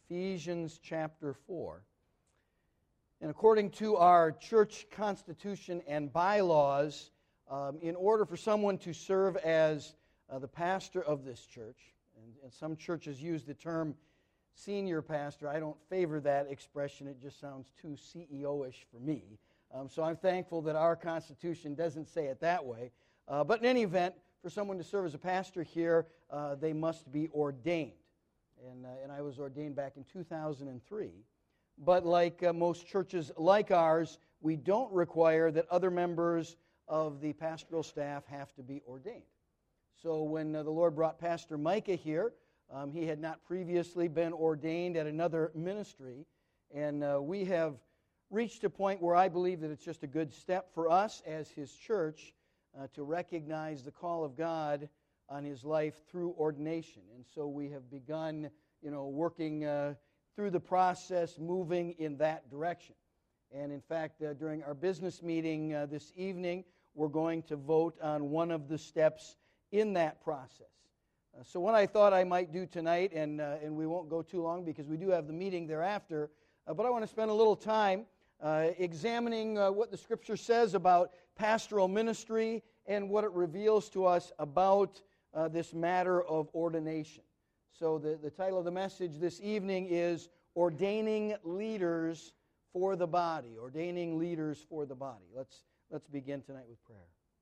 Ephesians chapter 4. And according to our church constitution and bylaws, in order for someone to serve as the pastor of this church, and some churches use the term senior pastor. I don't favor that expression. It just sounds too CEO-ish for me. So I'm thankful that our Constitution doesn't say it that way. But in any event, for someone to serve as a pastor here, they must be ordained. And I was ordained back in 2003. But like most churches like ours, we don't require that other members of the pastoral staff have to be ordained. So when the Lord brought Pastor Micah here, he had not previously been ordained at another ministry, and we have reached a point where I believe that it's just a good step for us as his church to recognize the call of God on his life through ordination. And so we have begun, working through the process, moving in that direction. And in fact, during our business meeting this evening, we're going to vote on one of the steps in that process. So what I thought I might do tonight, and we won't go too long because we do have the meeting thereafter, but I want to spend a little time examining what the Scripture says about pastoral ministry and what it reveals to us about this matter of ordination. So the title of the message this evening is Ordaining Leaders for the Body. Ordaining Leaders for the Body. Let's begin tonight with prayer.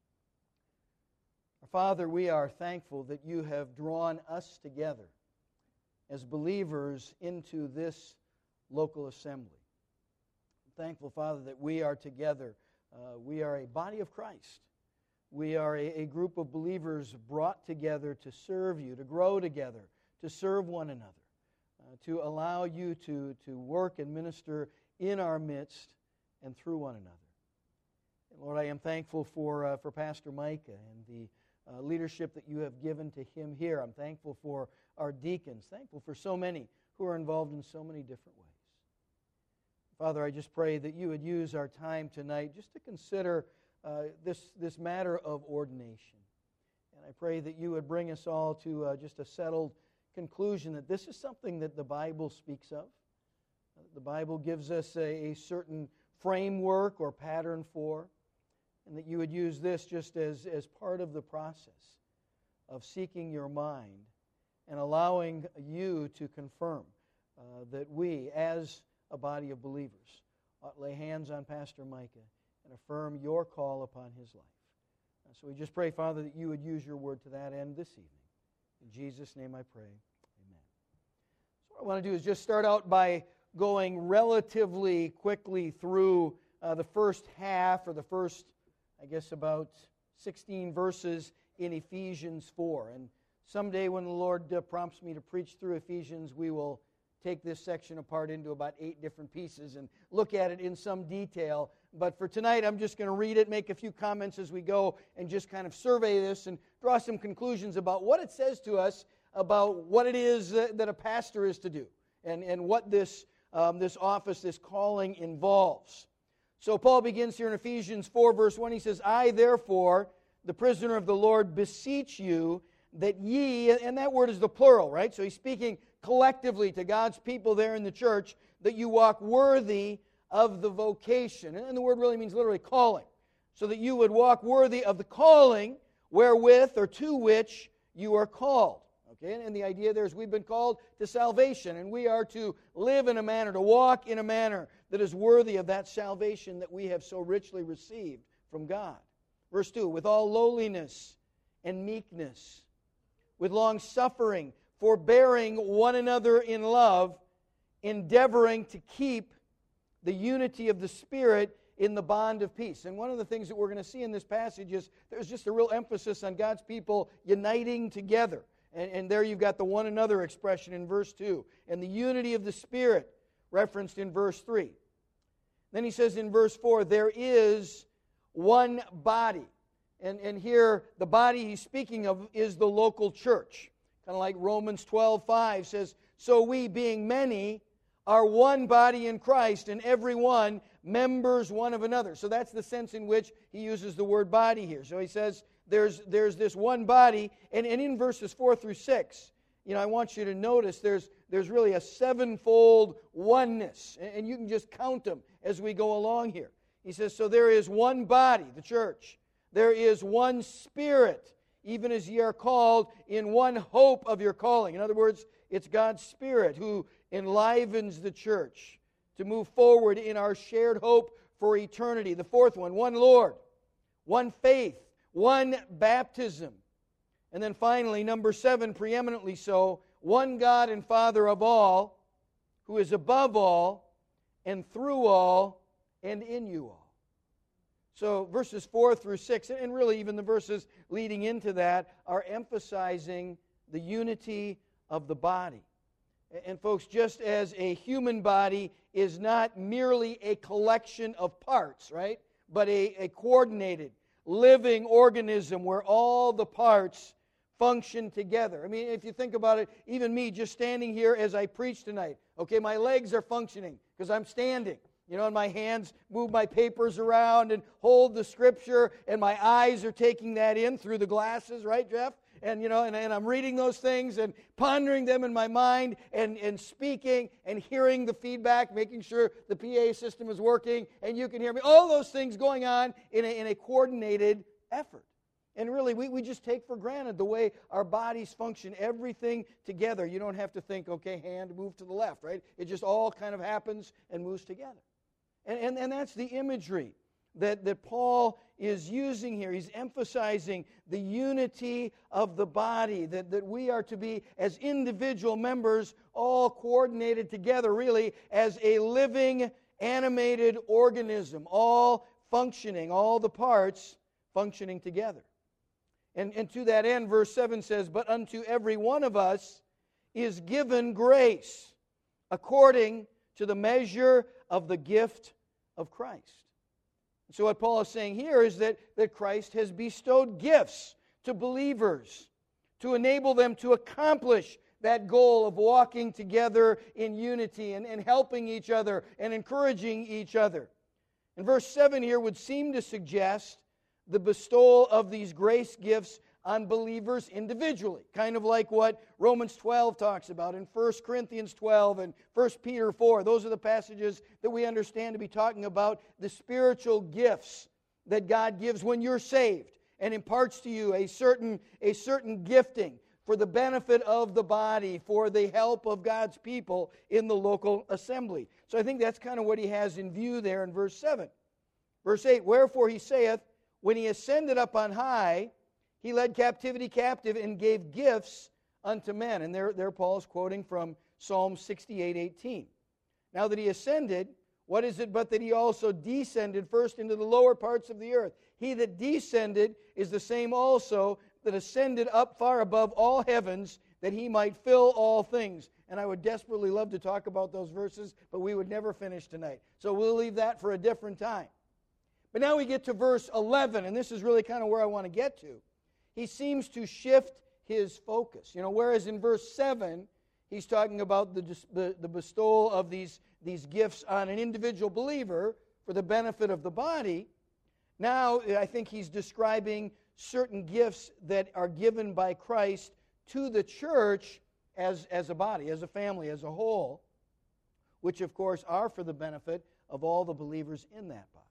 Our Father, we are thankful that you have drawn us together as believers into this local assembly. I'm thankful, Father, that we are together. We are a body of Christ. We are a group of believers brought together to serve you, to grow together, to serve one another, to allow you to work and minister in our midst and through one another. And Lord, I am thankful for Pastor Micah and the leadership that you have given to him here. I'm thankful for our deacons, thankful for so many who are involved in so many different ways. Father, I just pray that you would use our time tonight just to consider this matter of ordination. And I pray that you would bring us all to just a settled conclusion that this is something that the Bible speaks of. The Bible gives us a certain framework or pattern for, and that you would use this just as part of the process of seeking your mind and allowing you to confirm that we, as a body of believers, ought to lay hands on Pastor Micah and affirm your call upon his life. So we just pray, Father, that you would use your word to that end this evening. In Jesus' name I pray. Amen. So what I want to do is just start out by going relatively quickly through the first half, or the first, I guess, about 16 verses in Ephesians 4. And someday when the Lord prompts me to preach through Ephesians, we will take this section apart into about 8 different pieces and look at it in some detail. But for tonight, I'm just going to read it, make a few comments as we go, and just kind of survey this and draw some conclusions about what it says to us about what it is that a pastor is to do and what this office, this calling involves. So Paul begins here in Ephesians 4, verse 1. He says, I, therefore, the prisoner of the Lord, beseech you that ye, and that word is the plural, right? So he's speaking collectively to God's people there in the church, that you walk worthy of the vocation. And the word really means literally calling. So that you would walk worthy of the calling wherewith or to which you are called. Okay, and the idea there is we've been called to salvation, and we are to live in a manner, to walk in a manner that is worthy of that salvation that we have so richly received from God. Verse 2, with all lowliness and meekness, with long suffering, forbearing one another in love, endeavoring to keep the unity of the Spirit in the bond of peace. And one of the things that we're going to see in this passage is there's just a real emphasis on God's people uniting together. And there you've got the one another expression in verse 2. And the unity of the Spirit referenced in verse 3. Then he says in verse 4, there is one body. And here the body he's speaking of is the local church. Kind of like Romans 12:5 says, so we being many are one body in Christ, and every one members one of another. So that's the sense in which he uses the word body here. So he says there's this one body, and in verses 4 through 6, I want you to notice there's really a sevenfold oneness, and you can just count them as we go along here. He says, so there is one body, the church. There is one Spirit, even as ye are called in one hope of your calling. In other words, it's God's Spirit who enlivens the church to move forward in our shared hope for eternity. The fourth one Lord, one faith, one baptism. And then finally, number 7, preeminently so, one God and Father of all, who is above all, and through all, and in you all. So verses 4 through 6, and really even the verses leading into that, are emphasizing the unity of the body. And folks, just as a human body is not merely a collection of parts, right? But a coordinated, living organism where all the parts function together. I mean, if you think about it, even me just standing here as I preach tonight, okay, my legs are functioning because I'm standing. And my hands move my papers around and hold the Scripture, and my eyes are taking that in through the glasses, right, Jeff? And, and I'm reading those things and pondering them in my mind and speaking and hearing the feedback, making sure the PA system is working and you can hear me. All those things going on in a coordinated effort. And really, we just take for granted the way our bodies function, everything together. You don't have to think, okay, hand, move to the left, right? It just all kind of happens and moves together. And that's the imagery that Paul is using here. He's emphasizing the unity of the body, that we are to be, as individual members, all coordinated together, really, as a living, animated organism, all functioning, all the parts functioning together. And to that end, verse 7 says, but unto every one of us is given grace, according to the measure of the gift of Christ. So what Paul is saying here is that Christ has bestowed gifts to believers to enable them to accomplish that goal of walking together in unity and helping each other and encouraging each other. And verse 7 here would seem to suggest the bestowal of these grace gifts on believers individually, kind of like what Romans 12 talks about, and 1 Corinthians 12 and 1 Peter 4. Those are the passages that we understand to be talking about the spiritual gifts that God gives when you're saved and imparts to you a certain gifting for the benefit of the body, for the help of God's people in the local assembly. So I think that's kind of what he has in view there in verse 7. Verse 8, wherefore he saith, when he ascended up on high, he led captivity captive and gave gifts unto men. And there Paul is quoting from Psalm 68:18. Now that he ascended, what is it but that he also descended first into the lower parts of the earth? He that descended is the same also that ascended up far above all heavens, that he might fill all things. And I would desperately love to talk about those verses, but we would never finish tonight. So we'll leave that for a different time. But now we get to verse 11, and this is really kind of where I want to get to. He seems to shift his focus. Whereas in verse 7, he's talking about the bestowal of these gifts on an individual believer for the benefit of the body. Now, I think he's describing certain gifts that are given by Christ to the church as a body, as a family, as a whole, which, of course, are for the benefit of all the believers in that body.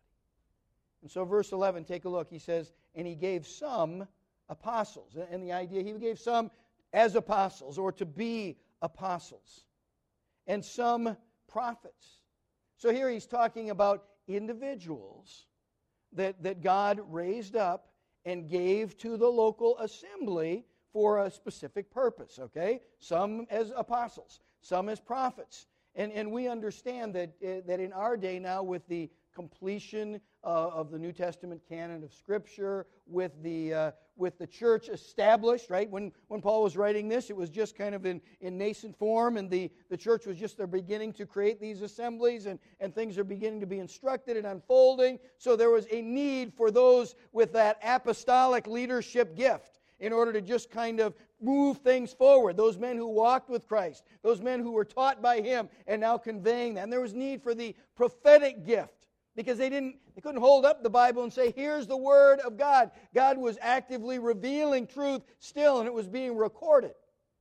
And so verse 11, take a look. He says, and he gave some apostles. And the idea, he gave some as apostles or to be apostles. And some prophets. So here he's talking about individuals that God raised up and gave to the local assembly for a specific purpose, okay? Some as apostles, some as prophets. And we understand that in our day now, with the completion of the New Testament canon of Scripture, with the church established, right? When Paul was writing this, it was just kind of in nascent form, and the church was just beginning to create these assemblies, and things are beginning to be instructed and unfolding. So there was a need for those with that apostolic leadership gift in order to just kind of move things forward. Those men who walked with Christ, those men who were taught by Him and now conveying that. And there was need for the prophetic gift, because they couldn't hold up the Bible and say, here's the Word of God. God was actively revealing truth still, and it was being recorded.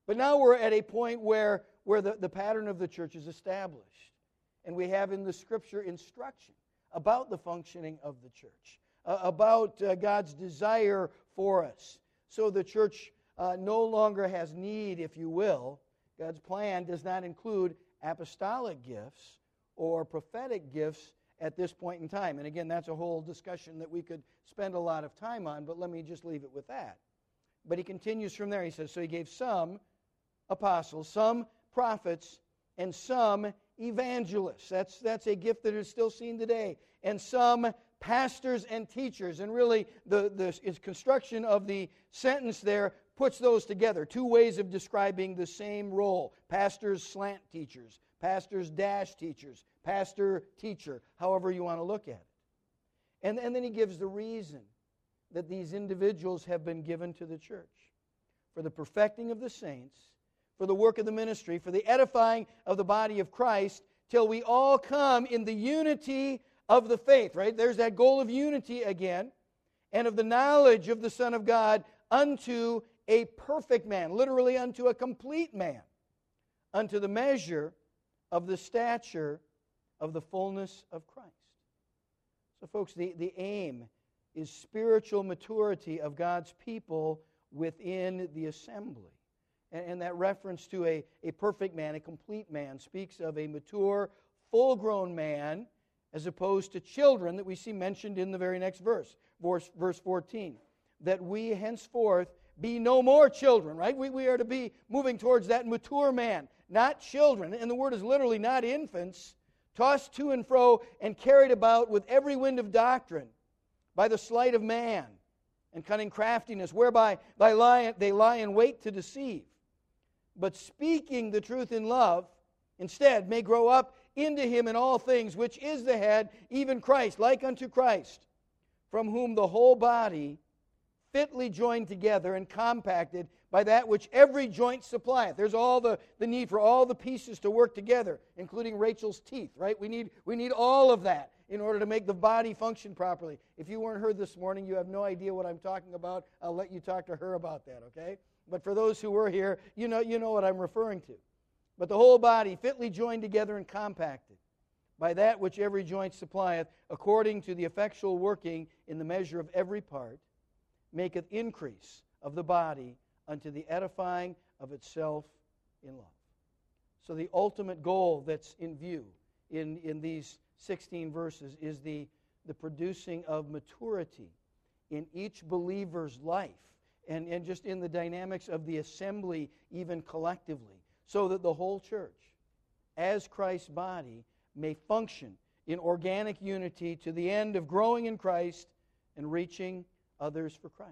But now we're at a point where the pattern of the church is established. And we have in the Scripture instruction about the functioning of the church, about God's desire for us. So the church no longer has need, if you will. God's plan does not include apostolic gifts or prophetic gifts at this point in time. And again, that's a whole discussion that we could spend a lot of time on, but let me just leave it with that. But he continues from there. He says, so he gave some apostles, some prophets, and some evangelists. That's a gift that is still seen today. And some pastors and teachers. And really, the construction of the sentence there puts those together. Two ways of describing the same role. Pastors, slant teachers. Pastors, dash teachers. Pastor, teacher. However you want to look at it. And then he gives the reason that these individuals have been given to the church. For the perfecting of the saints, for the work of the ministry, for the edifying of the body of Christ, till we all come in the unity of the faith, right? There's that goal of unity again, and of the knowledge of the Son of God unto a perfect man, literally unto a complete man, unto the measure of the stature of the fullness of Christ. So folks, the aim is spiritual maturity of God's people within the assembly. And that reference to a perfect man, a complete man, speaks of a mature, full-grown man, as opposed to children that we see mentioned in the very next verse, verse 14. That we henceforth be no more children, right? We are to be moving towards that mature man, not children. And the word is literally not infants, tossed to and fro and carried about with every wind of doctrine by the sleight of man and cunning craftiness, whereby they lie in wait to deceive. But speaking the truth in love, instead may grow up into him in all things, which is the head, even Christ, like unto Christ, from whom the whole body, fitly joined together and compacted by that which every joint supplieth. There's all the need for all the pieces to work together, including Rachel's teeth, right? We need all of that in order to make the body function properly. If you weren't heard this morning, you have no idea what I'm talking about. I'll let you talk to her about that, okay? But for those who were here, you know what I'm referring to. But the whole body, fitly joined together and compacted, by that which every joint supplieth, according to the effectual working in the measure of every part, maketh increase of the body unto the edifying of itself in love. So the ultimate goal that's in view in these 16 verses is the producing of maturity in each believer's life. And just in the dynamics of the assembly, even collectively, so that the whole church, as Christ's body, may function in organic unity to the end of growing in Christ and reaching others for Christ.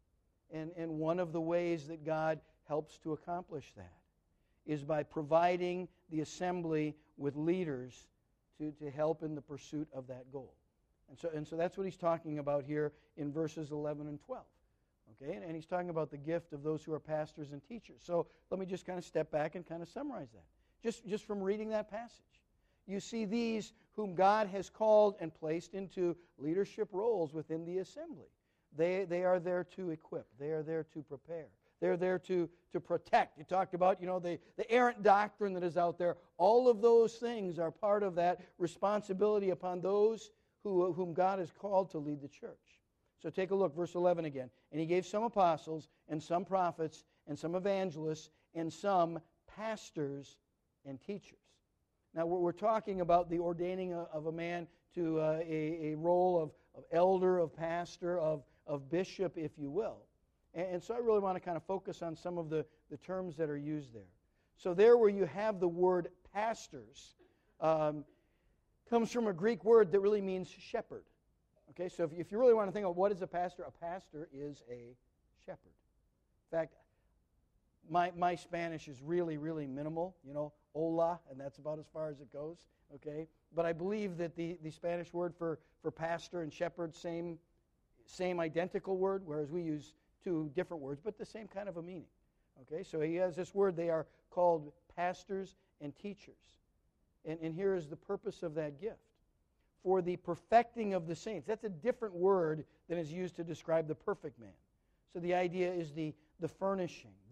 And one of the ways that God helps to accomplish that is by providing the assembly with leaders to help in the pursuit of that goal. And so that's what he's talking about here in verses 11 and 12. Okay, and he's talking about the gift of those who are pastors and teachers. So let me just kind of step back and kind of summarize that. Just from reading that passage. You see these whom God has called and placed into leadership roles within the assembly. They are there to equip. They are there to prepare. They're there to protect. You talked about, the errant doctrine that is out there. All of those things are part of that responsibility upon those whom God has called to lead the church. So take a look, verse 11 again. And he gave some apostles, and some prophets, and some evangelists, and some pastors and teachers. Now we're talking about the ordaining of a man to a role of elder, of pastor, of bishop, if you will. And so I really want to kind of focus on some of the terms that are used there. So there where you have the word pastors, comes from a Greek word that really means shepherd. Okay, so if you really want to think of what is a pastor is a shepherd. In fact, my Spanish is really, really minimal, hola, and that's about as far as it goes, okay? But I believe that the Spanish word for pastor and shepherd, same identical word, whereas we use two different words, but the same kind of a meaning, okay? So he has this word, they are called pastors and teachers. And here is the purpose of that gift. For the perfecting of the saints. That's a different word than is used to describe the perfect man. So the idea is the furnishing, the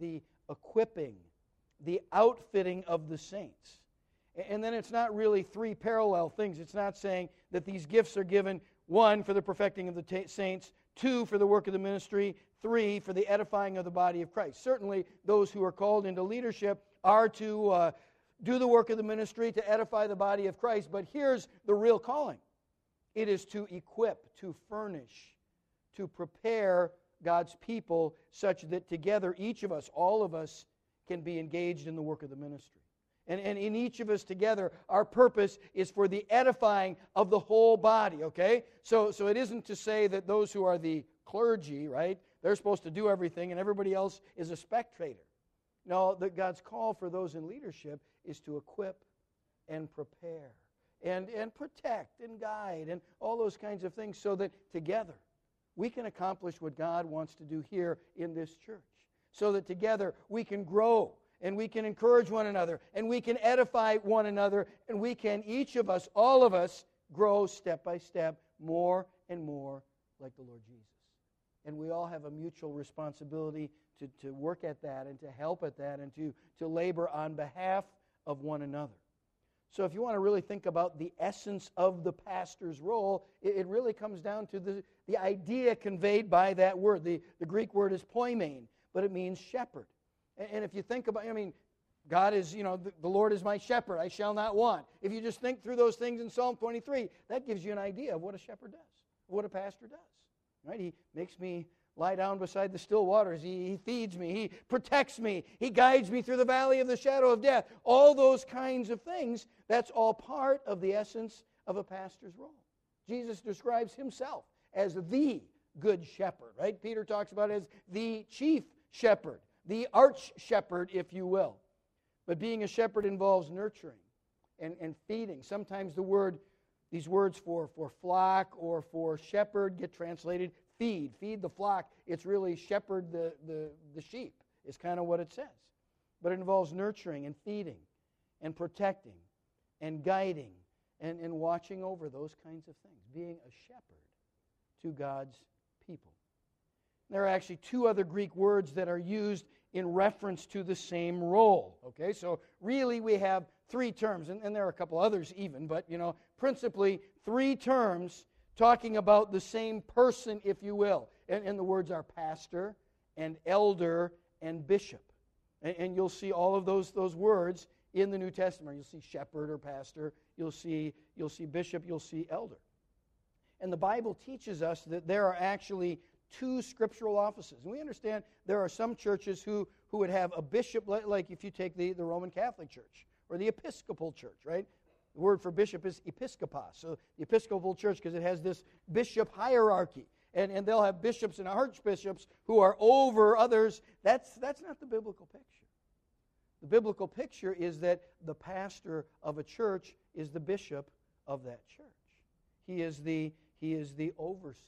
equipping, the outfitting of the saints. And then it's not really three parallel things. It's not saying that these gifts are given, 1, for the perfecting of the saints, 2, for the work of the ministry, 3, for the edifying of the body of Christ. Certainly, those who are called into leadership are to do the work of the ministry, to edify the body of Christ. But here's the real calling. It is to equip, to furnish, to prepare God's people such that together, each of us, all of us, can be engaged in the work of the ministry. And in each of us together, our purpose is for the edifying of the whole body, okay? So it isn't to say that those who are the clergy, right, they're supposed to do everything and everybody else is a spectator. No, that God's call for those in leadership is to equip and prepare and protect and guide and all those kinds of things so that together we can accomplish what God wants to do here in this church. So that together we can grow and we can encourage one another and we can edify one another and we can, each of us, all of us, grow step by step more and more like the Lord Jesus. And we all have a mutual responsibility to work at that and to help at that and to labor on behalf of one another. So if you want to really think about the essence of the pastor's role, it really comes down to the idea conveyed by that word. The Greek word is poimen, but it means shepherd. And if you think about, God is, the Lord is my shepherd, I shall not want. If you just think through those things in Psalm 23, that gives you an idea of what a shepherd does, what a pastor does. Right? He makes me lie down beside the still waters. He feeds me. He protects me. He guides me through the valley of the shadow of death. All those kinds of things, that's all part of the essence of a pastor's role. Jesus describes himself as the good shepherd, right? Peter talks about it as the chief shepherd, the arch shepherd, if you will. But being a shepherd involves nurturing and feeding. Sometimes these words for flock or for shepherd get translated feed the flock. It's really shepherd the sheep is kind of what it says. But it involves nurturing and feeding and protecting and guiding and watching over those kinds of things. Being a shepherd to God's people. There are actually 2 other Greek words that are used in reference to the same role. Okay, so really we have 3 terms, and there are a couple others even, but principally 3 terms talking about the same person, if you will. And the words are pastor and elder and bishop. And you'll see all of those words in the New Testament. You'll see shepherd or pastor, you'll see bishop, you'll see elder. And the Bible teaches us that there are actually 2 scriptural offices. And we understand there are some churches who would have a bishop, like if you take the Roman Catholic Church or the Episcopal Church, right? The word for bishop is episkopos. So the Episcopal Church, because it has this bishop hierarchy. And they'll have bishops and archbishops who are over others. That's not the biblical picture. The biblical picture is that the pastor of a church is the bishop of that church. He is the overseer.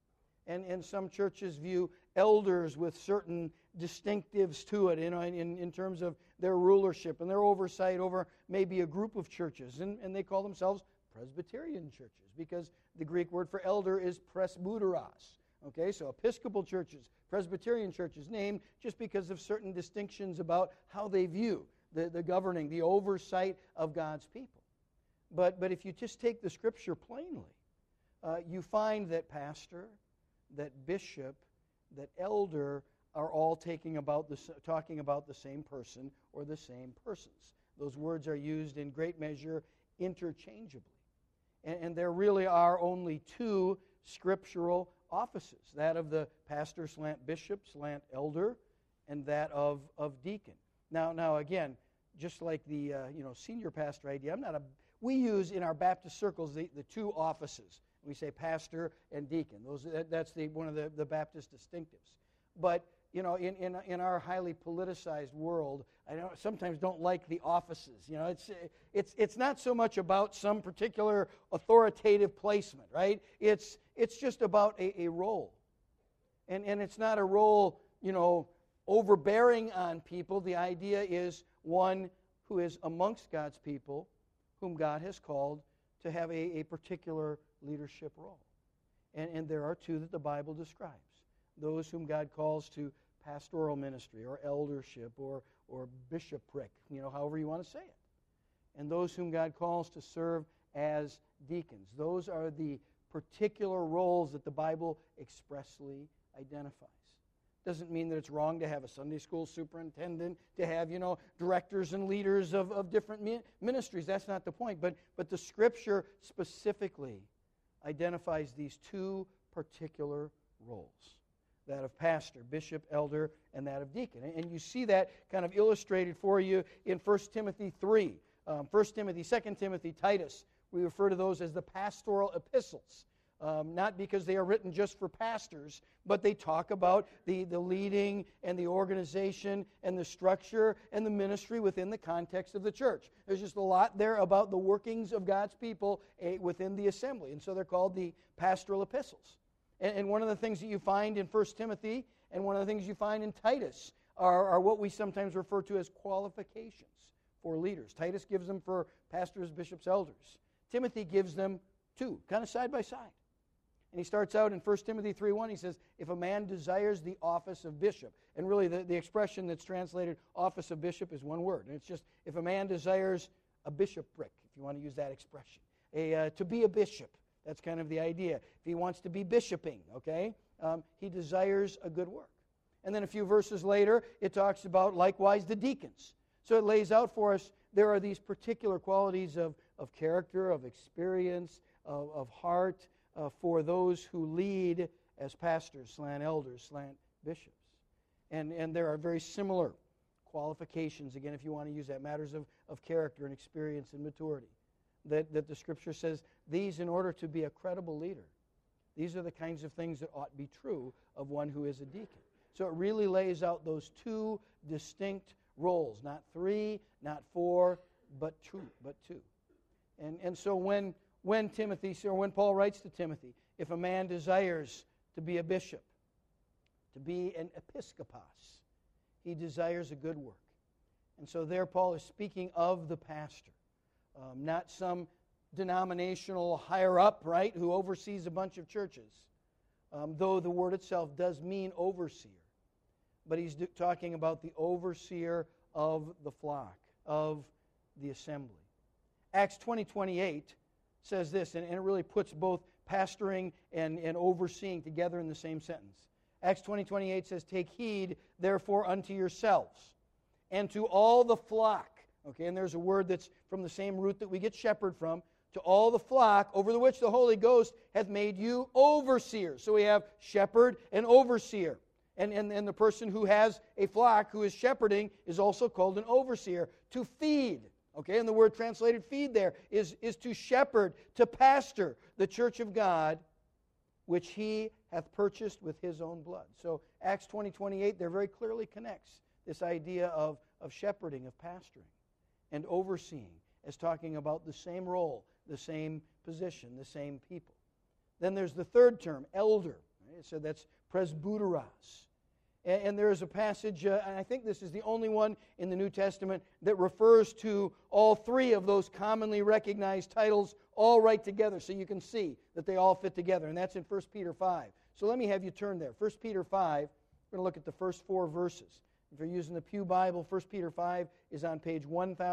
And some churches view elders with certain distinctives to it, in terms of their rulership and their oversight over maybe a group of churches. And they call themselves Presbyterian churches because the Greek word for elder is presbyteros. Okay, so Episcopal churches, Presbyterian churches, named just because of certain distinctions about how they view the governing, the oversight of God's people. But if you just take the Scripture plainly, you find that pastor, that bishop, that elder are all talking about the same person or the same persons. Those words are used in great measure interchangeably. And there really are only 2 scriptural offices, that of the pastor slant bishop slant elder, and that of deacon. Now again, just like the senior pastor idea, we use in our Baptist circles the 2 offices. We say pastor and deacon. That's one of the Baptist distinctives. But in our highly politicized world, I sometimes don't like the offices. It's not so much about some particular authoritative placement, right? It's just about a role, and it's not a role overbearing on people. The idea is one who is amongst God's people, whom God has called to have a particular leadership role. And there are 2 that the Bible describes. Those whom God calls to pastoral ministry or eldership or bishopric, however you want to say it. And those whom God calls to serve as deacons. Those are the particular roles that the Bible expressly identifies. Doesn't mean that it's wrong to have a Sunday school superintendent, to have, directors and leaders of different ministries. That's not the point. But the Scripture specifically identifies these two particular roles, that of pastor, bishop, elder, and that of deacon. And you see that kind of illustrated for you in 1 Timothy 3. 1 Timothy, 2 Timothy, Titus. We refer to those as the pastoral epistles. Not because they are written just for pastors, but they talk about the leading and the organization and the structure and the ministry within the context of the church. There's just a lot there about the workings of God's people within the assembly. And so they're called the pastoral epistles. And one of the things that you find in 1 Timothy and one of the things you find in Titus are what we sometimes refer to as qualifications for leaders. Titus gives them for pastors, bishops, elders. Timothy gives them two, kind of side by side. And he starts out in 1 Timothy 3:1, he says, if a man desires the office of bishop. And really the expression that's translated office of bishop is one word. And it's just, if a man desires a bishopric, if you want to use that expression. To be a bishop, that's kind of the idea. If he wants to be bishoping, okay, he desires a good work. And then a few verses later, it talks about likewise the deacons. So it lays out for us, there are these particular qualities of character, of experience, of heart, for those who lead as pastors, slant elders, slant bishops. And there are very similar qualifications, again, if you want to use that, matters of character and experience and maturity, that the Scripture says these, in order to be a credible leader, these are the kinds of things that ought to be true of one who is a deacon. So it really lays out those two distinct roles, not three, not four, but two. And so when Timothy, or when Paul writes to Timothy, if a man desires to be a bishop, to be an episkopos, he desires a good work. And so there Paul is speaking of the pastor, not some denominational higher up, right, who oversees a bunch of churches, though the word itself does mean overseer. But he's talking about the overseer of the flock, of the assembly. Acts 20:28 says this, and it really puts both pastoring and overseeing together in the same sentence. Acts 20:28 says, take heed, therefore, unto yourselves, and to all the flock. Okay, and there's a word that's from the same root that we get shepherd from. To all the flock, over the which the Holy Ghost hath made you overseers. So we have shepherd and overseer. And the person who has a flock, who is shepherding, is also called an overseer. To feed. Okay, and the word translated feed there is to shepherd, to pastor the church of God, which he hath purchased with his own blood. So Acts 20:28 there very clearly connects this idea of shepherding, of pastoring, and overseeing as talking about the same role, the same position, the same people. Then there's the third term, elder. Right? So that's presbyteros. And there is a passage, and I think this is the only one in the New Testament that refers to all three of those commonly recognized titles all right together, so you can see that they all fit together, and that's in 1 Peter 5. So let me have you turn there. 1 Peter 5, we're going to look at the first four verses. If you're using the Pew Bible, 1 Peter 5 is on page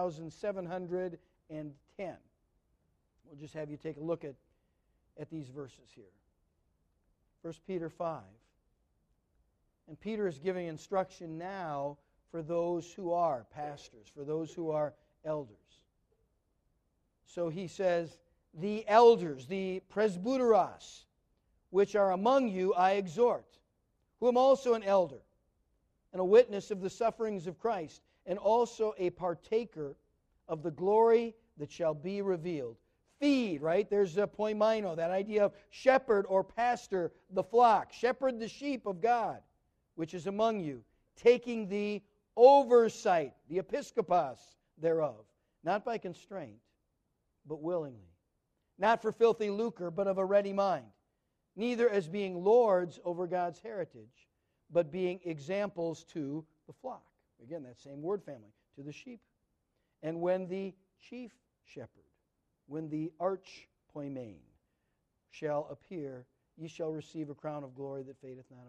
1710. We'll just have you take a look at these verses here. 1 Peter 5. And Peter is giving instruction now for those who are pastors, for those who are elders. So he says, the elders, the presbyteros, which are among you, I exhort, who am also an elder, and a witness of the sufferings of Christ, and also a partaker of the glory that shall be revealed. Feed, right? There's a poimaino, that idea of shepherd or pastor the flock. Shepherd the sheep of God, which is among you, taking the oversight, the episkopos thereof, not by constraint, but willingly. Not for filthy lucre, but of a ready mind. Neither as being lords over God's heritage, but being examples to the flock. Again, that same word family, to the sheep. And when the chief shepherd, when the arch poimen shall appear, ye shall receive a crown of glory that fadeth not away.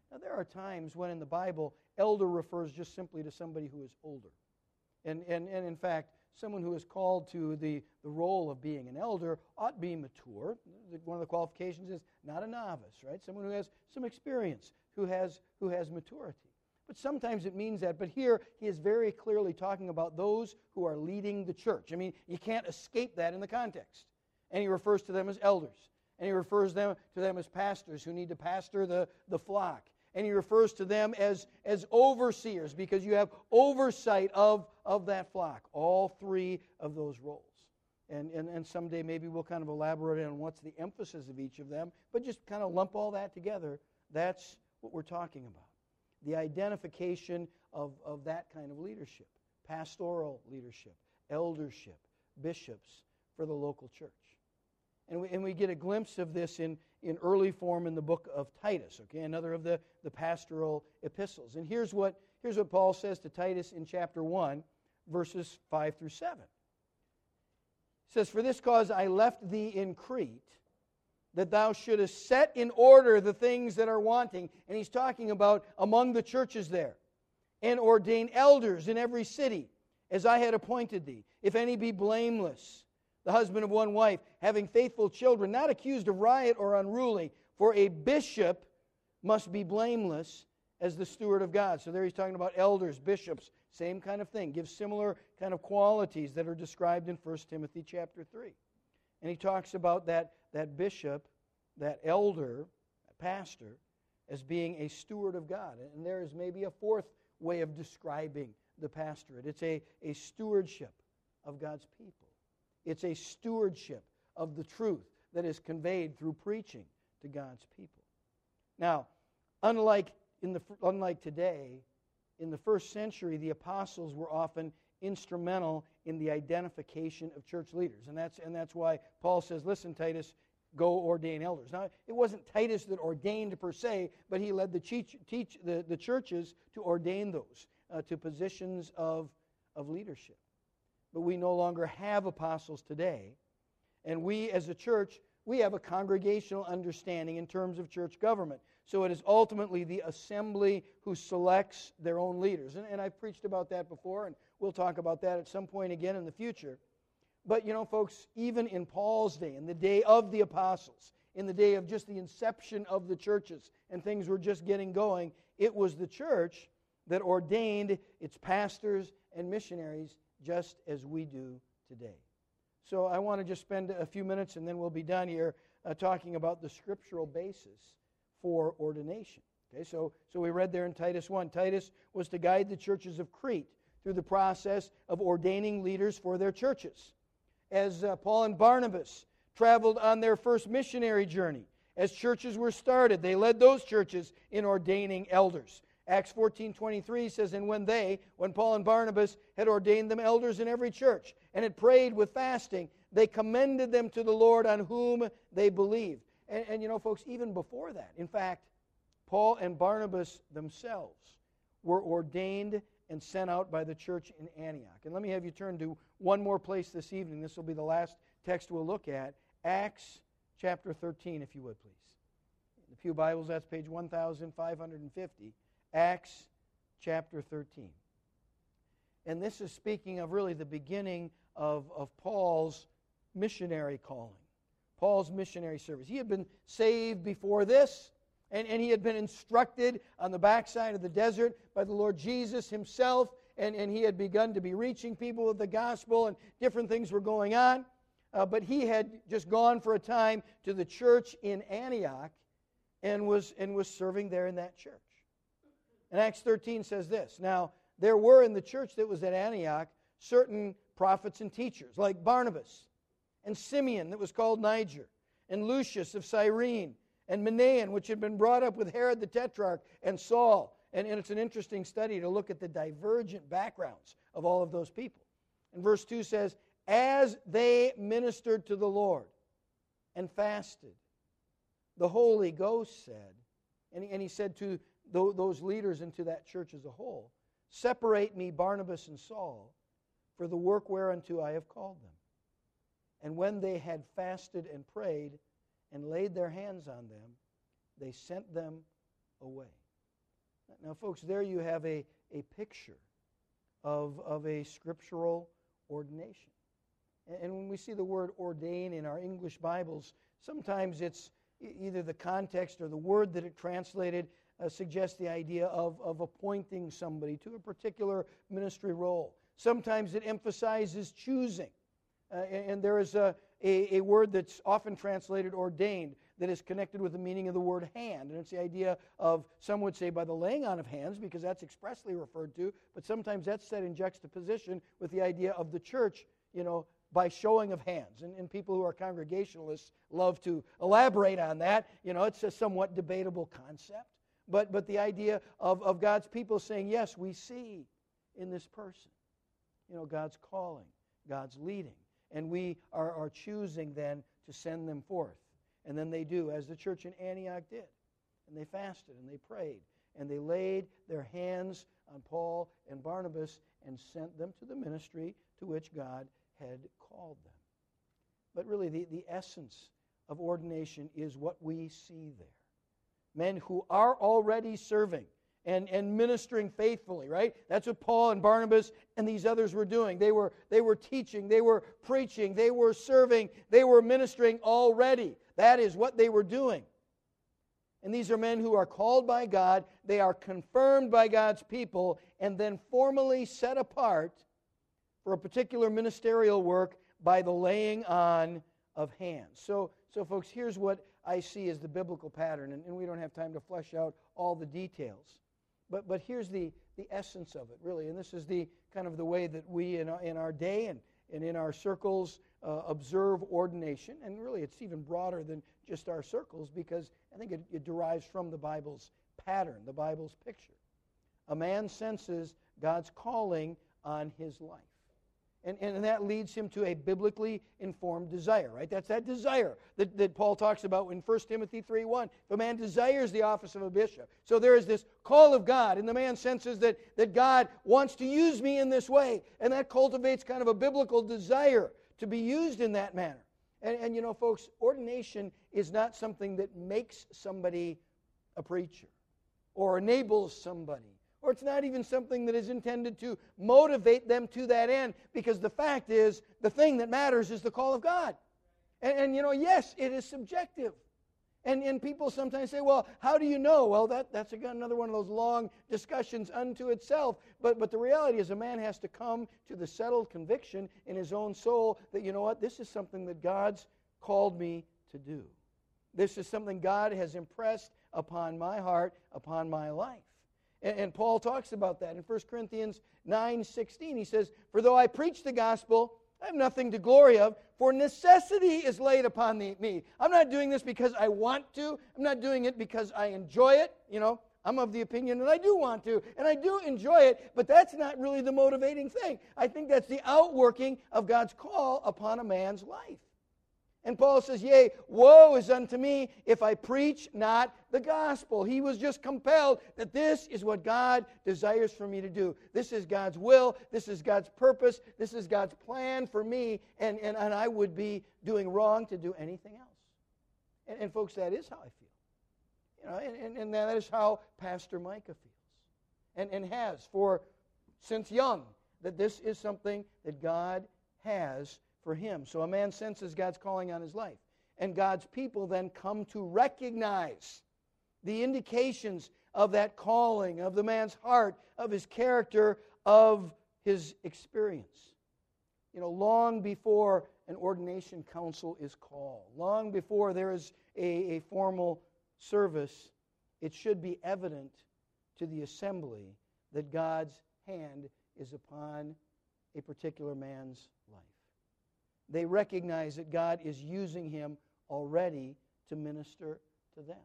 Now, there are times when in the Bible, elder refers just simply to somebody who is older. And in fact, someone who is called to the role of being an elder ought to be mature. One of the qualifications is not a novice, right? Someone who has some experience, who has maturity. But sometimes it means that. But here, he is very clearly talking about those who are leading the church. I mean, you can't escape that in the context. And he refers to them as elders. And he refers to them as pastors who need to pastor the flock. And he refers to them as overseers because you have oversight of that flock. All three of those roles. And someday maybe we'll kind of elaborate on what's the emphasis of each of them. But just kind of lump all that together. That's what we're talking about. The identification of that kind of leadership. Pastoral leadership, eldership, bishops for the local church. And we get a glimpse of this in early form in the book of Titus, okay, another of the pastoral epistles. And here's what Paul says to Titus in chapter 1, verses 5 through 7. He says, "For this cause I left thee in Crete, that thou shouldest set in order the things that are wanting." And he's talking about among the churches there. "And ordain elders in every city, as I had appointed thee. If any be blameless, the husband of one wife, having faithful children, not accused of riot or unruly. For a bishop must be blameless as the steward of God." So there he's talking about elders, bishops, same kind of thing. Gives similar kind of qualities that are described in 1 Timothy chapter 3. And he talks about that bishop, that elder, that pastor, as being a steward of God. And there is maybe a fourth way of describing the pastorate. It's a stewardship of God's people. It's a stewardship of the truth that is conveyed through preaching to God's people. Now, unlike today, in the first century, the apostles were often instrumental in the identification of church leaders. And that's why Paul says, "Listen, Titus, go ordain elders." Now, it wasn't Titus that ordained per se, but he led the churches to ordain those to positions of leadership. But we no longer have apostles today. And we as a church, we have a congregational understanding in terms of church government. So it is ultimately the assembly who selects their own leaders. And I've preached about that before, and we'll talk about that at some point again in the future. But, folks, even in Paul's day, in the day of the apostles, in the day of just the inception of the churches, and things were just getting going, it was the church that ordained its pastors and missionaries just as we do today. So I want to just spend a few minutes, and then we'll be done here, talking about the scriptural basis for ordination. Okay, so we read there in Titus 1, Titus was to guide the churches of Crete through the process of ordaining leaders for their churches. As Paul and Barnabas traveled on their first missionary journey, as churches were started, they led those churches in ordaining elders. Acts 14:23 says, "And when Paul and Barnabas had ordained them elders in every church, and had prayed with fasting, they commended them to the Lord on whom they believed." And folks, even before that, in fact, Paul and Barnabas themselves were ordained and sent out by the church in Antioch. And let me have you turn to one more place this evening. This will be the last text we'll look at. Acts chapter 13, if you would, please. In the Pew Bibles, that's page 1550. Acts chapter 13. And this is speaking of really the beginning of Paul's missionary calling, Paul's missionary service. He had been saved before this, and he had been instructed on the backside of the desert by the Lord Jesus himself, and he had begun to be reaching people with the gospel, and different things were going on. But he had just gone for a time to the church in Antioch and was serving there in that church. And Acts 13 says this, "Now there were in the church that was at Antioch certain prophets and teachers, like Barnabas, and Simeon that was called Niger, and Lucius of Cyrene, and Manaen, which had been brought up with Herod the Tetrarch, and Saul." And it's an interesting study to look at the divergent backgrounds of all of those people. And verse 2 says, "As they ministered to the Lord and fasted, the Holy Ghost said," and he said to those leaders and to that church as a whole, "Separate me, Barnabas and Saul, for the work whereunto I have called them." And when they had fasted and prayed and laid their hands on them, they sent them away. Now, folks, there you have a picture of a scriptural ordination. And when we see the word ordain in our English Bibles, sometimes it's either the context or the word that it translated suggests the idea of appointing somebody to a particular ministry role. Sometimes it emphasizes choosing. And there is a word that's often translated ordained that is connected with the meaning of the word hand. And it's the idea of, some would say, by the laying on of hands, because that's expressly referred to, but sometimes that's set in juxtaposition with the idea of the church, by showing of hands. And people who are Congregationalists love to elaborate on that. It's a somewhat debatable concept. But the idea of God's people saying, yes, we see in this person, God's calling, God's leading. And we are choosing then to send them forth. And then they do, as the church in Antioch did. And they fasted and they prayed. And they laid their hands on Paul and Barnabas and sent them to the ministry to which God had called them. But really, the essence of ordination is what we see there. Men who are already serving and ministering faithfully, right? That's what Paul and Barnabas and these others were doing. They were teaching, they were preaching, they were serving, they were ministering already. That is what they were doing. And these are men who are called by God, they are confirmed by God's people, and then formally set apart for a particular ministerial work by the laying on of hands. So folks, here's what I see as the biblical pattern, and we don't have time to flesh out all the details. But here's the essence of it, really, and this is the kind of the way that we in our day and in our circles observe ordination, and really it's even broader than just our circles, because I think it derives from the Bible's pattern, the Bible's picture. A man senses God's calling on his life. And that leads him to a biblically informed desire, right? That's that desire that Paul talks about in 1 Timothy 3:1. If a man desires the office of a bishop. So there is this call of God, and the man senses that God wants to use me in this way. And that cultivates kind of a biblical desire to be used in that manner. And folks, ordination is not something that makes somebody a preacher or enables somebody. Or it's not even something that is intended to motivate them to that end, because the fact is, the thing that matters is the call of God. And yes, it is subjective. And people sometimes say, well, how do you know? Well, that's again another one of those long discussions unto itself. But the reality is, a man has to come to the settled conviction in his own soul that, this is something that God's called me to do. This is something God has impressed upon my heart, upon my life. And Paul talks about that in 1 Corinthians 9:16. He says, for though I preach the gospel, I have nothing to glory of, for necessity is laid upon me. I'm not doing this because I want to. I'm not doing it because I enjoy it. I'm of the opinion that I do want to, and I do enjoy it, but that's not really the motivating thing. I think that's the outworking of God's call upon a man's life. And Paul says, yea, woe is unto me if I preach not the gospel. He was just compelled that this is what God desires for me to do. This is God's will. This is God's purpose. This is God's plan for me. And I would be doing wrong to do anything else. And folks, that is how I feel. And that is how Pastor Micah feels. And has since young, that this is something that God has for him. So a man senses God's calling on his life. And God's people then come to recognize the indications of that calling, of the man's heart, of his character, of his experience. Long before an ordination council is called, long before there is a formal service, it should be evident to the assembly that God's hand is upon a particular man's life. They recognize that God is using him already to minister to them.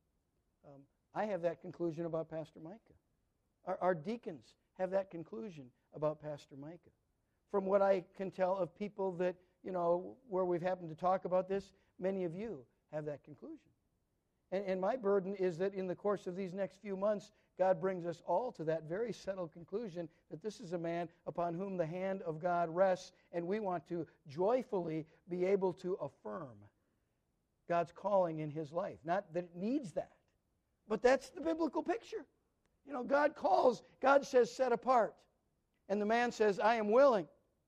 I have that conclusion about Pastor Micah. Our deacons have that conclusion about Pastor Micah. From what I can tell of people that, where we've happened to talk about this, many of you have that conclusion. And my burden is that in the course of these next few months, God brings us all to that very settled conclusion that this is a man upon whom the hand of God rests, and we want to joyfully be able to affirm God's calling in his life. Not that it needs that, but that's the biblical picture. God calls, God says set apart. And the man says, I am willing.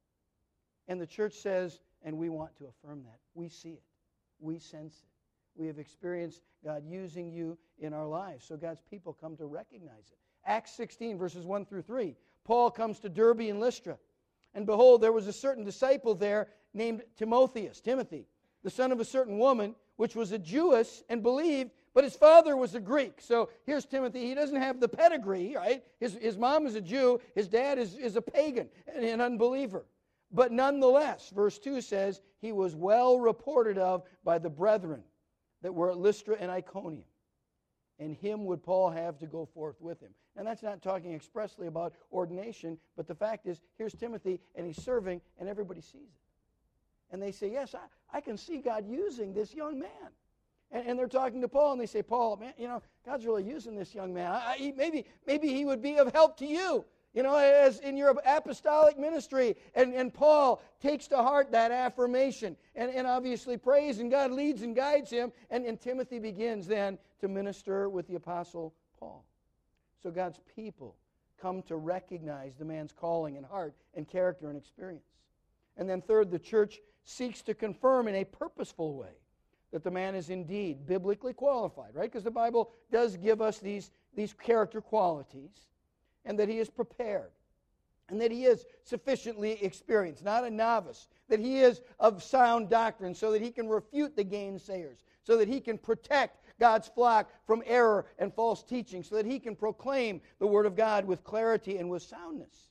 And the church says, and we want to affirm that. We see it. We sense it. We have experienced God using you in our lives. So God's people come to recognize it. Acts 16, verses 1 through 3. Paul comes to Derbe and Lystra. And behold, there was a certain disciple there named Timothy, the son of a certain woman, which was a Jewess and believed, but his father was a Greek. So here's Timothy. He doesn't have the pedigree, right? His mom is a Jew. His dad is a pagan, an unbeliever. But nonetheless, verse 2 says, he was well reported of by the brethren that were at Lystra and Iconium. And him would Paul have to go forth with him. And that's not talking expressly about ordination, but the fact is, here's Timothy, and he's serving, and everybody sees it. And they say, yes, I can see God using this young man. And they're talking to Paul, and they say, Paul, man, God's really using this young man. Maybe he would be of help to you, as in your apostolic ministry. And Paul takes to heart that affirmation and obviously prays, and God leads and guides him. And Timothy begins then to minister with the Apostle Paul. So God's people come to recognize the man's calling and heart and character and experience. And then third, the church seeks to confirm in a purposeful way that the man is indeed biblically qualified, right? Because the Bible does give us these character qualities, and that he is prepared, and that he is sufficiently experienced, not a novice, that he is of sound doctrine so that he can refute the gainsayers, so that he can protect God's flock from error and false teaching, so that he can proclaim the Word of God with clarity and with soundness.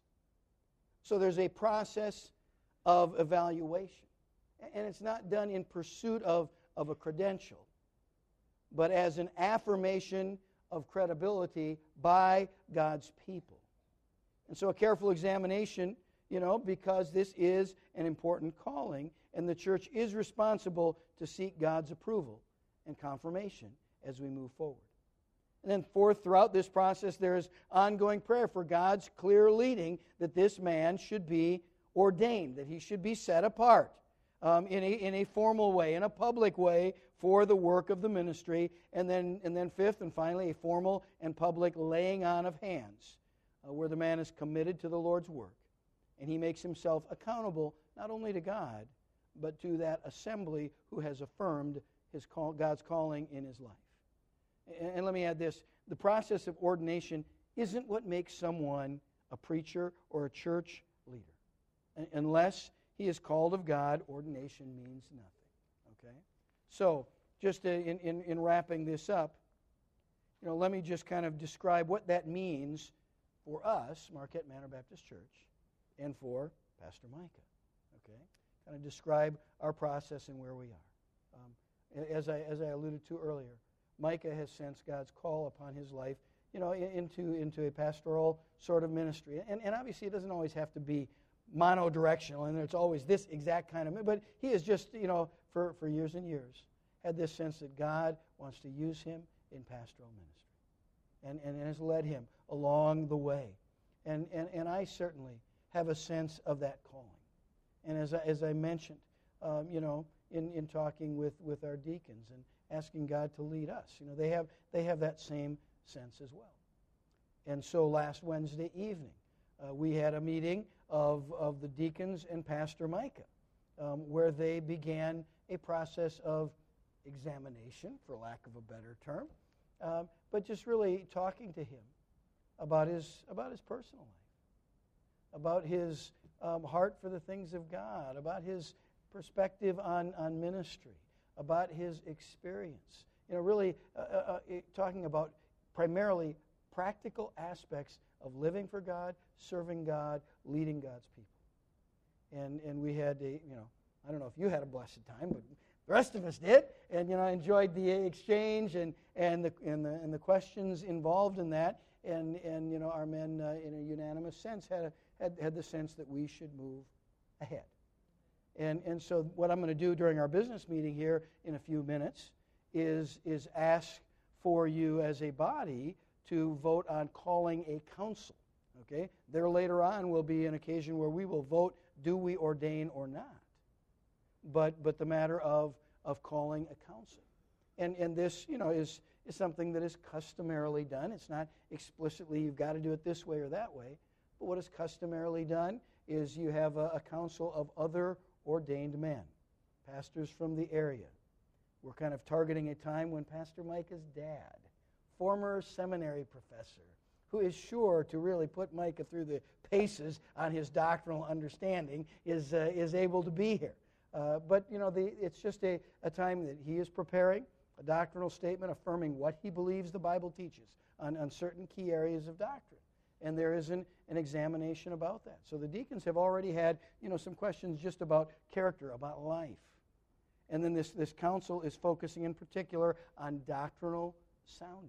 So there's a process of evaluation. And it's not done in pursuit of a credential, but as an affirmation of credibility by God's people. And so a careful examination, because this is an important calling, and the church is responsible to seek God's approval and confirmation as we move forward. And then fourth, throughout this process, there is ongoing prayer for God's clear leading that this man should be ordained, that he should be set apart in a formal way, in a public way for the work of the ministry. And then fifth and finally, a formal and public laying on of hands where the man is committed to the Lord's work. And he makes himself accountable not only to God, but to that assembly who has affirmed God's calling in his life. And let me add this. The process of ordination isn't what makes someone a preacher or a church leader. Unless he is called of God, ordination means nothing. Okay? So, just in wrapping this up, let me just kind of describe what that means for us, Marquette Manor Baptist Church, and for Pastor Micah. Okay? Kind of describe our process and where we are. As I alluded to earlier, Micah has sensed God's call upon his life, into a pastoral sort of ministry. And obviously it doesn't always have to be monodirectional, and it's always this exact kind of, but he has just, for years and years, had this sense that God wants to use him in pastoral ministry, and has led him along the way. And I certainly have a sense of that calling. And as I mentioned, in talking with our deacons and asking God to lead us, they have that same sense as well. And so last Wednesday evening, we had a meeting of the deacons and Pastor Micah, where they began a process of examination, for lack of a better term, but just really talking to him about his personal life, about his heart for the things of God, about his perspective on ministry, about his experience. Really talking about primarily practical aspects of living for God, serving God, leading God's people. And we had I don't know if you had a blessed time, but the rest of us did, and enjoyed the exchange and the questions involved in that, and our men in a unanimous sense had the sense that we should move ahead. And so what I'm going to do during our business meeting here in a few minutes is ask for you as a body to vote on calling a council. Okay? There later on will be an occasion where we will vote, do we ordain or not? But the matter of calling a council. And this, is something that is customarily done. It's not explicitly you've got to do it this way or that way. But what is customarily done is you have a council of other ordained men, pastors from the area. We're kind of targeting a time when Pastor Micah's dad, former seminary professor, who is sure to really put Micah through the paces on his doctrinal understanding, is able to be here. But, it's just a time that he is preparing a doctrinal statement affirming what he believes the Bible teaches on certain key areas of doctrine. And there is an examination about that. So the deacons have already had, some questions just about character, about life. And then this council is focusing in particular on doctrinal soundness.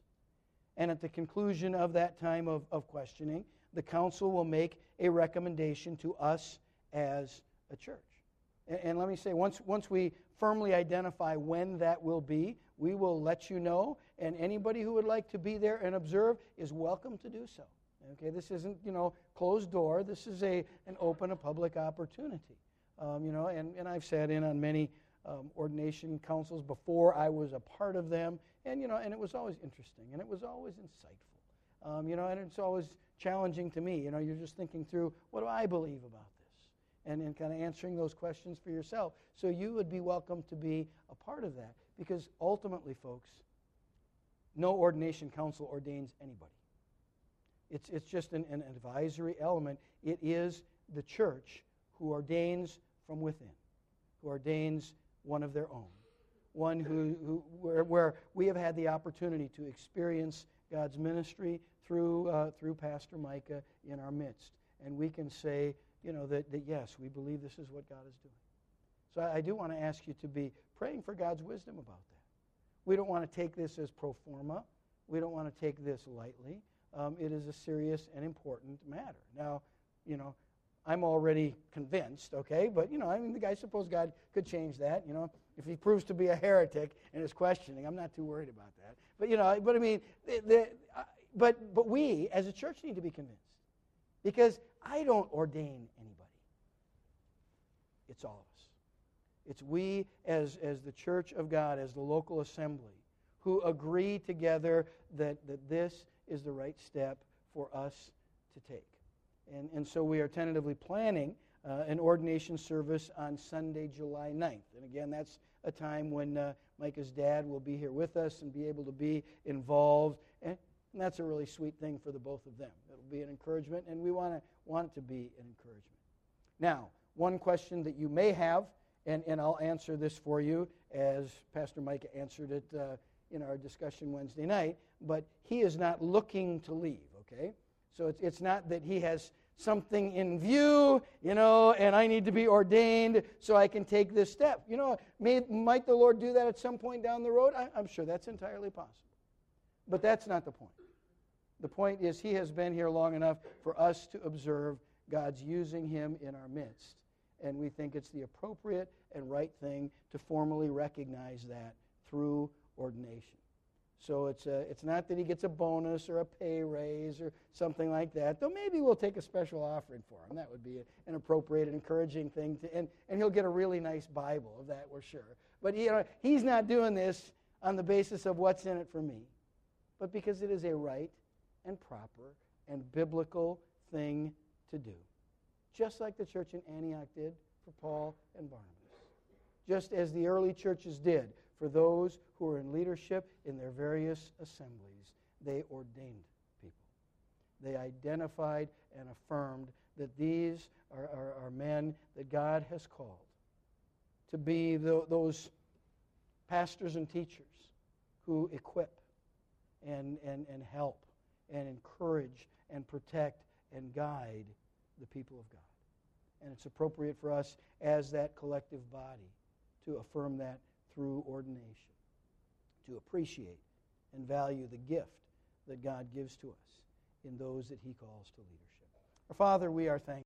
And at the conclusion of that time of questioning, the council will make a recommendation to us as a church. And let me say, once we firmly identify when that will be, we will let you know, and anybody who would like to be there and observe is welcome to do so. Okay, this isn't, closed door. This is an open, a public opportunity. And I've sat in on many ordination councils before I was a part of them, and it was always interesting, and it was always insightful. And it's always challenging to me. You're just thinking through, what do I believe about this? And kind of answering those questions for yourself. So you would be welcome to be a part of that, because ultimately, folks, no ordination council ordains anybody. It's just an advisory element. It is the church who ordains from within, who ordains one of their own, one where we have had the opportunity to experience God's ministry through Pastor Micah in our midst, and we can say, that yes, we believe this is what God is doing. So I do want to ask you to be praying for God's wisdom about that. We don't want to take this as pro forma. We don't want to take this lightly. It is a serious and important matter. Now, I'm already convinced, okay? But, I suppose God could change that. If he proves to be a heretic in his questioning, I'm not too worried about that. But, but we, as a church, need to be convinced. Because I don't ordain anybody. It's all of us. It's we as the church of God, as the local assembly, who agree together that this is the right step for us to take. And so we are tentatively planning an ordination service on Sunday, July 9th. And again, that's a time when Micah's dad will be here with us and be able to be involved. And that's a really sweet thing for the both of them. It'll be an encouragement, and we want it to be an encouragement. Now, one question that you may have, and I'll answer this for you as Pastor Micah answered it in our discussion Wednesday night, but he is not looking to leave, okay? So it's not that he has something in view, and I need to be ordained so I can take this step. Might the Lord do that at some point down the road? I'm sure that's entirely possible. But that's not the point. The point is he has been here long enough for us to observe God's using him in our midst. And we think it's the appropriate and right thing to formally recognize that through ordination. So it's not that he gets a bonus or a pay raise or something like that, though maybe we'll take a special offering for him. That would be an appropriate and encouraging thing, and he'll get a really nice Bible, of that we're sure. But he's not doing this on the basis of what's in it for me, but because it is a right and proper and biblical thing to do. Just like the church in Antioch did for Paul and Barnabas. Just as the early churches did for those who were in leadership in their various assemblies. They ordained people. They identified and affirmed that these are men that God has called to be those pastors and teachers who equip and help and encourage and protect and guide the people of God. And it's appropriate for us as that collective body to affirm that through ordination, to appreciate and value the gift that God gives to us in those that he calls to leadership. Our Father, we are thankful.